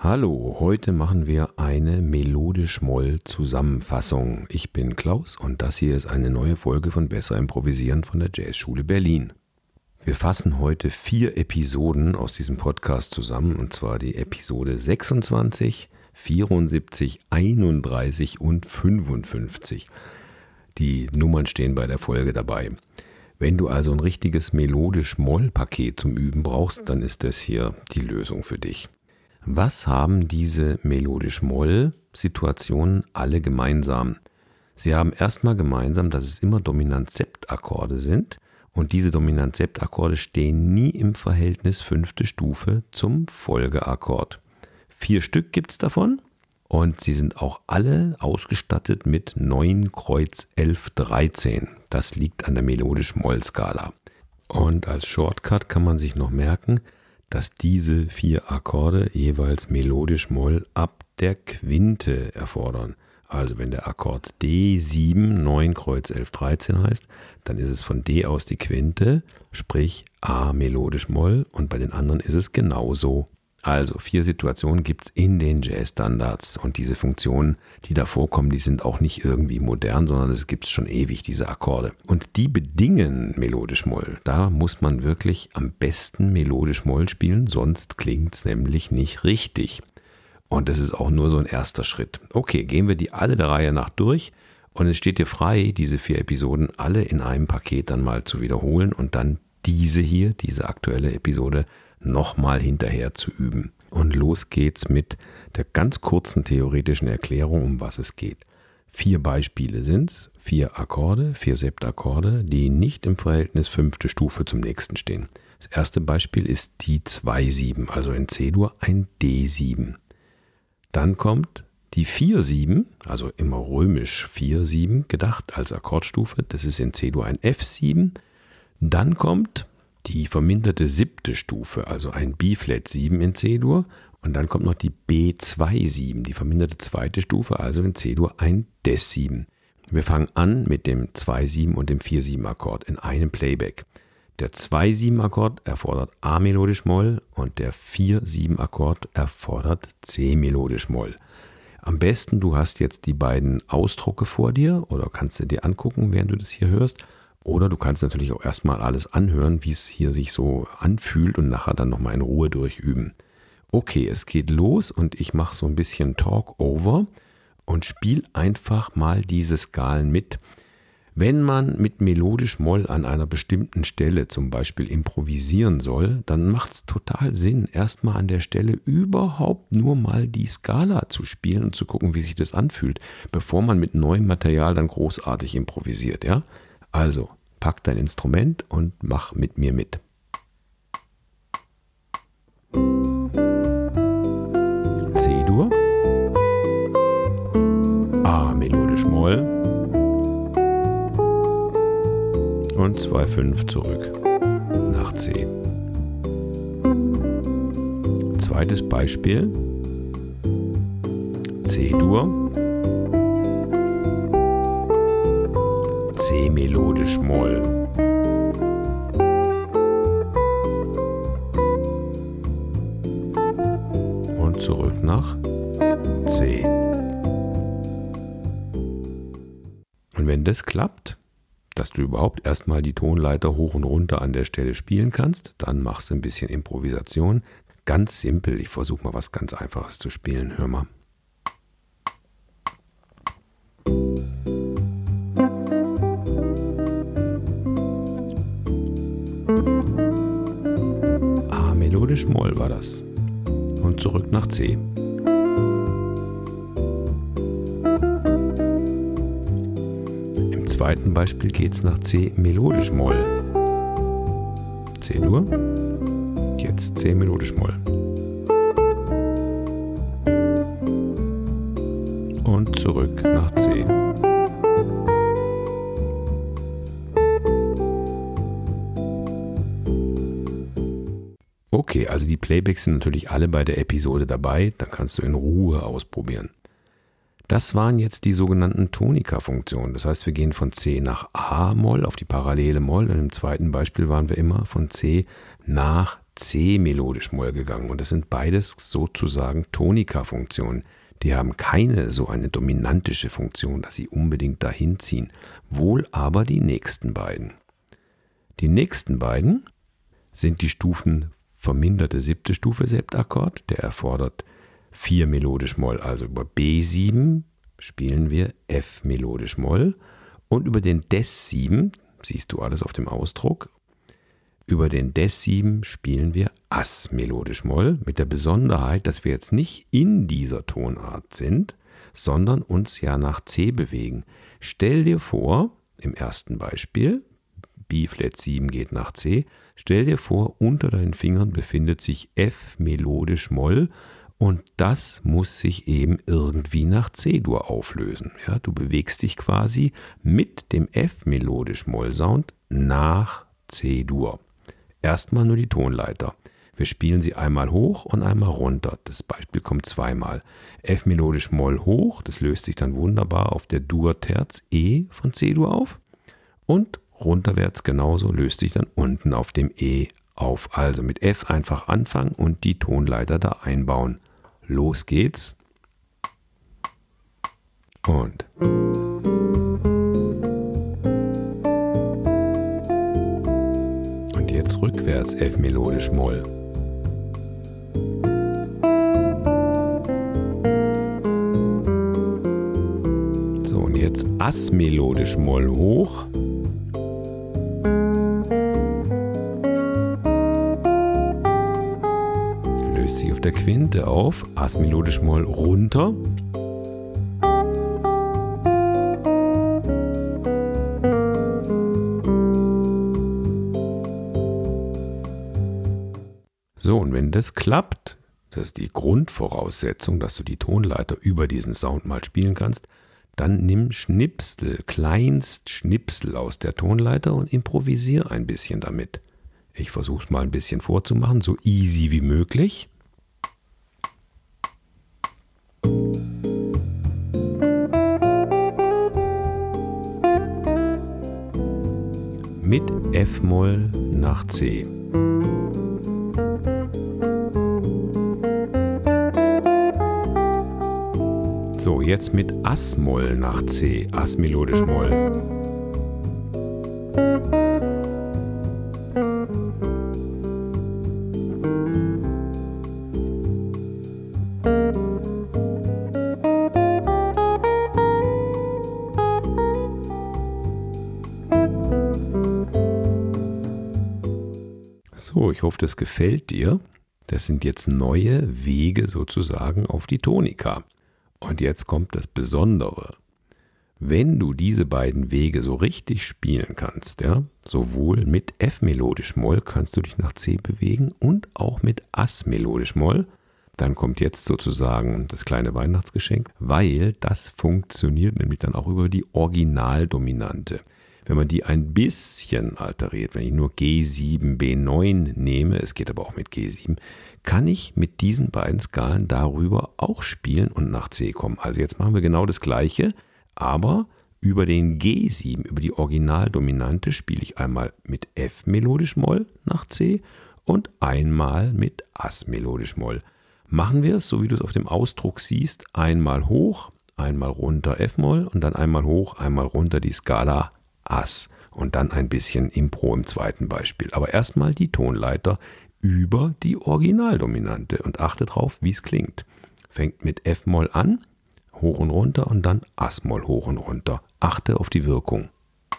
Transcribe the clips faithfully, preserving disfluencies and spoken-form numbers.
Hallo, heute machen wir eine Melodisch-Moll-Zusammenfassung. Ich bin Klaus und das hier ist eine neue Folge von Besser Improvisieren von der Jazzschule Berlin. Wir fassen heute vier Episoden aus diesem Podcast zusammen, und zwar die Episode sechsundzwanzig, vierundsiebzig, einunddreißig und fünfundfünfzig. Die Nummern stehen bei der Folge dabei. Wenn du also ein richtiges Melodisch-Moll-Paket zum Üben brauchst, dann ist das hier die Lösung für dich. Was haben diese Melodisch-Moll-Situationen alle gemeinsam? Sie haben erstmal gemeinsam, dass es immer Dominant-Sept-Akkorde sind und diese Dominant-Sept-Akkorde stehen nie im Verhältnis fünfte Stufe zum Folgeakkord. Vier Stück gibt es davon und sie sind auch alle ausgestattet mit neun Kreuz elf dreizehn. Das liegt an der Melodisch-Moll-Skala. Und als Shortcut kann man sich noch merken, dass diese vier Akkorde jeweils Melodisch-Moll ab der Quinte erfordern. Also wenn der Akkord D sieben neun Kreuz elf dreizehn heißt, dann ist es von D aus die Quinte, sprich A Melodisch-Moll, und bei den anderen ist es genauso. Also vier Situationen gibt es in den Jazz-Standards und diese Funktionen, die da vorkommen, die sind auch nicht irgendwie modern, sondern es gibt es schon ewig, diese Akkorde. Und die bedingen Melodisch-Moll. Da muss man wirklich am besten Melodisch-Moll spielen, sonst klingt es nämlich nicht richtig. Und das ist auch nur so ein erster Schritt. Okay, gehen wir die alle der Reihe nach durch und es steht dir frei, diese vier Episoden alle in einem Paket dann mal zu wiederholen und dann diese hier, diese aktuelle Episode, nochmal hinterher zu üben. Und los geht's mit der ganz kurzen theoretischen Erklärung, um was es geht. Vier Beispiele sind's, vier Akkorde, vier Septakkorde, die nicht im Verhältnis fünfte Stufe zum nächsten stehen. Das erste Beispiel ist die zwei sieben, also in C-Dur ein D sieben. Dann kommt die vier sieben, also immer römisch vier sieben gedacht als Akkordstufe, das ist in C-Dur ein F sieben. Dann kommt die verminderte siebte Stufe, also ein B-Flat sieben in C-Dur, und dann kommt noch die B zwei sieben, die verminderte zweite Stufe, also in C-Dur ein Des sieben. Wir fangen an mit dem zwei sieben und dem vier sieben Akkord in einem Playback. Der zwei sieben Akkord erfordert A Melodisch-Moll und der vier sieben Akkord erfordert C Melodisch-Moll. Am besten, du hast jetzt die beiden Ausdrucke vor dir oder kannst du dir angucken, während du das hier hörst. Oder du kannst natürlich auch erstmal alles anhören, wie es hier sich so anfühlt und nachher dann nochmal in Ruhe durchüben. Okay, es geht los und ich mache so ein bisschen Talk-Over und spiele einfach mal diese Skalen mit. Wenn man mit Melodisch-Moll an einer bestimmten Stelle zum Beispiel improvisieren soll, dann macht es total Sinn, erstmal an der Stelle überhaupt nur mal die Skala zu spielen und zu gucken, wie sich das anfühlt, bevor man mit neuem Material dann großartig improvisiert, ja? Also, pack dein Instrument und mach mit mir mit. C-Dur, A Melodisch-Moll und zwei fünf zurück nach C. Zweites Beispiel, C-Dur, C Melodisch-Moll und zurück nach C. Und wenn das klappt, dass du überhaupt erstmal die Tonleiter hoch und runter an der Stelle spielen kannst, dann machst du ein bisschen Improvisation. Ganz simpel, ich versuche mal was ganz Einfaches zu spielen, hör mal. A Melodisch-Moll war das. Und zurück nach C. Im zweiten Beispiel geht es nach C Melodisch-Moll. C-Dur, jetzt C Melodisch-Moll. Und zurück nach C. Okay, also die Playbacks sind natürlich alle bei der Episode dabei, da kannst du in Ruhe ausprobieren. Das waren jetzt die sogenannten Tonika-Funktionen. Das heißt, wir gehen von C nach A-Moll auf die parallele Moll und im zweiten Beispiel waren wir immer von C nach C melodisch Moll gegangen. Und das sind beides sozusagen Tonika-Funktionen. Die haben keine so eine dominantische Funktion, dass sie unbedingt dahin ziehen. Wohl aber die nächsten beiden. Die nächsten beiden sind die Stufen verminderte siebte Stufe Septakkord. Der erfordert vier melodisch Moll, also über B sieben spielen wir F melodisch Moll. Und über den Des sieben, siehst du alles auf dem Ausdruck, über den Des sieben spielen wir Ass melodisch Moll, mit der Besonderheit, dass wir jetzt nicht in dieser Tonart sind, sondern uns ja nach C bewegen. Stell dir vor, im ersten Beispiel, B-Flat sieben geht nach C, stell dir vor, unter deinen Fingern befindet sich F melodisch Moll und das muss sich eben irgendwie nach C-Dur auflösen. Ja, du bewegst dich quasi mit dem F melodisch Moll Sound nach C-Dur. Erstmal nur die Tonleiter. Wir spielen sie einmal hoch und einmal runter. Das Beispiel kommt zweimal. F melodisch Moll hoch, das löst sich dann wunderbar auf der Dur-Terz E von C-Dur auf. Und runterwärts genauso löst sich dann unten auf dem E auf. Also mit F einfach anfangen und die Tonleiter da einbauen. Los geht's. Und. Und jetzt rückwärts F melodisch Moll. So, und jetzt Ass melodisch Moll hoch. Löst sich auf der Quinte auf, Ass melodisch Moll runter. So, und wenn das klappt, das ist die Grundvoraussetzung, dass du die Tonleiter über diesen Sound mal spielen kannst, dann nimm Schnipsel, kleinst Schnipsel aus der Tonleiter und improvisier ein bisschen damit. Ich versuche es mal ein bisschen vorzumachen, so easy wie möglich. Mit F-Moll nach C. So, jetzt mit Ass-Moll nach C, Ass melodisch Moll. So, ich hoffe, das gefällt dir. Das sind jetzt neue Wege sozusagen auf die Tonika. Und jetzt kommt das Besondere. Wenn du diese beiden Wege so richtig spielen kannst, ja, sowohl mit F melodisch Moll kannst du dich nach C bewegen und auch mit Ass melodisch Moll, dann kommt jetzt sozusagen das kleine Weihnachtsgeschenk, weil das funktioniert nämlich dann auch über die Originaldominante. Wenn man die ein bisschen alteriert, wenn ich nur G sieben, B neun nehme, es geht aber auch mit G sieben, kann ich mit diesen beiden Skalen darüber auch spielen und nach C kommen. Also jetzt machen wir genau das Gleiche, aber über den G sieben, über die Originaldominante, spiele ich einmal mit F melodisch Moll nach C und einmal mit Ass melodisch Moll. Machen wir es, so wie du es auf dem Ausdruck siehst, einmal hoch, einmal runter F-Moll und dann einmal hoch, einmal runter die Skala Ass und dann ein bisschen Impro im zweiten Beispiel. Aber erstmal die Tonleiter über die Originaldominante und achte drauf, wie es klingt. Fängt mit F-Moll an, hoch und runter und dann Ass-Moll hoch und runter. Achte auf die Wirkung.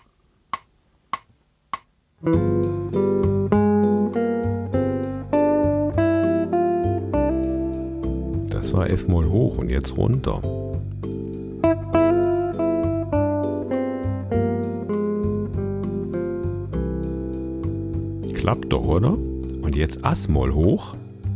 Das war F-Moll hoch und jetzt runter. Klappt doch, oder? Und jetzt Ass-Moll hoch.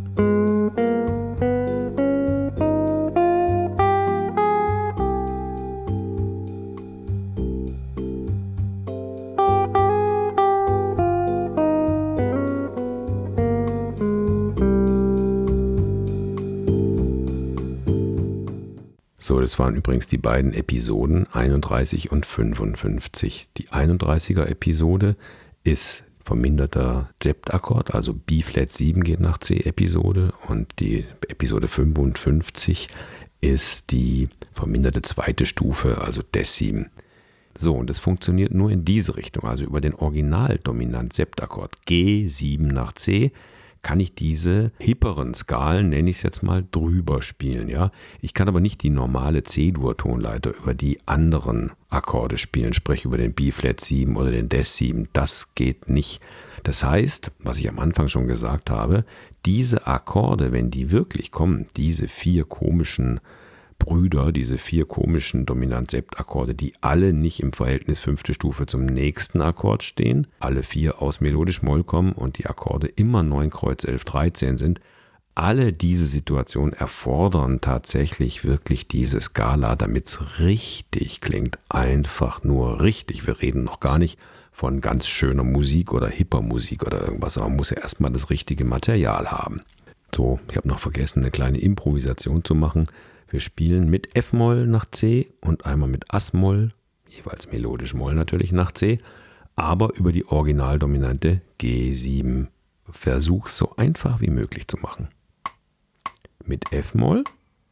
So, das waren übrigens die beiden Episoden einunddreißig und fünfundfünfzig. Die einunddreißiger Episode ist verminderter Septakkord, also B-Flat sieben geht nach C-Episode und die Episode fünfundfünfzig ist die verminderte zweite Stufe, also Des sieben. So, und das funktioniert nur in diese Richtung, also über den Original-Dominant-Septakkord G sieben nach C kann ich diese hipperen Skalen, nenne ich es jetzt mal, drüber spielen. Ja? Ich kann aber nicht die normale C-Dur-Tonleiter über die anderen Akkorde spielen, sprich über den B-Flat sieben oder den Des sieben. Das geht nicht. Das heißt, was ich am Anfang schon gesagt habe, diese Akkorde, wenn die wirklich kommen, diese vier komischen Brüder, diese vier komischen Dominant-Sept-Akkorde, die alle nicht im Verhältnis fünfte Stufe zum nächsten Akkord stehen, alle vier aus melodisch Moll kommen und die Akkorde immer neun Kreuz elf dreizehn sind, alle diese Situationen erfordern tatsächlich wirklich diese Skala, damit es richtig klingt. Einfach nur richtig. Wir reden noch gar nicht von ganz schöner Musik oder hipper Musik oder irgendwas, aber man muss ja erstmal das richtige Material haben. So, ich habe noch vergessen, eine kleine Improvisation zu machen. Wir spielen mit F-Moll nach C und einmal mit As-Moll, jeweils melodisch Moll natürlich nach C, aber über die originaldominante G sieben. Versuch's so einfach wie möglich zu machen. Mit F-Moll.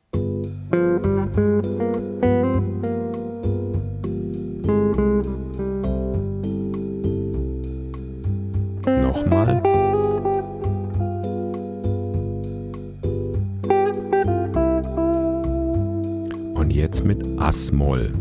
Nochmal. Und jetzt mit As-Moll.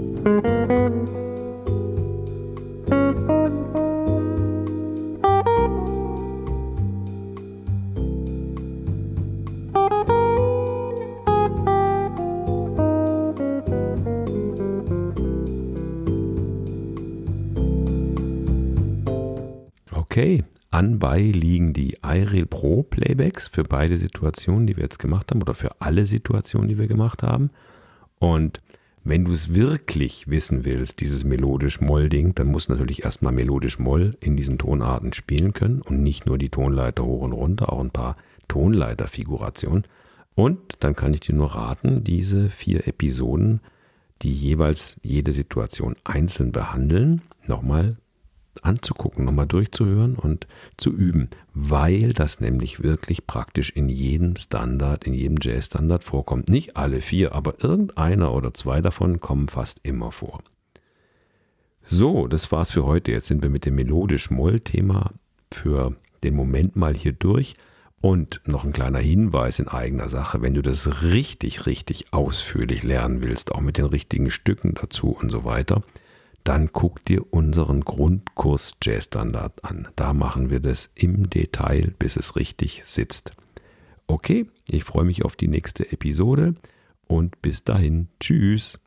Okay, anbei liegen die iReal Pro Playbacks für beide Situationen, die wir jetzt gemacht haben, oder für alle Situationen, die wir gemacht haben. Und wenn du es wirklich wissen willst, dieses melodisch-Moll-Ding, dann musst du natürlich erstmal melodisch-Moll in diesen Tonarten spielen können und nicht nur die Tonleiter hoch und runter, auch ein paar Tonleiterfigurationen. Und dann kann ich dir nur raten, diese vier Episoden, die jeweils jede Situation einzeln behandeln, nochmal anzugucken, nochmal durchzuhören und zu üben, weil das nämlich wirklich praktisch in jedem Standard, in jedem Jazz-Standard vorkommt. Nicht alle vier, aber irgendeiner oder zwei davon kommen fast immer vor. So, das war's für heute. Jetzt sind wir mit dem melodisch-Moll-Thema für den Moment mal hier durch. Und noch ein kleiner Hinweis in eigener Sache, wenn du das richtig, richtig ausführlich lernen willst, auch mit den richtigen Stücken dazu und so weiter, dann guck dir unseren Grundkurs Jazz-Standard an. Da machen wir das im Detail, bis es richtig sitzt. Okay, ich freue mich auf die nächste Episode und bis dahin, tschüss.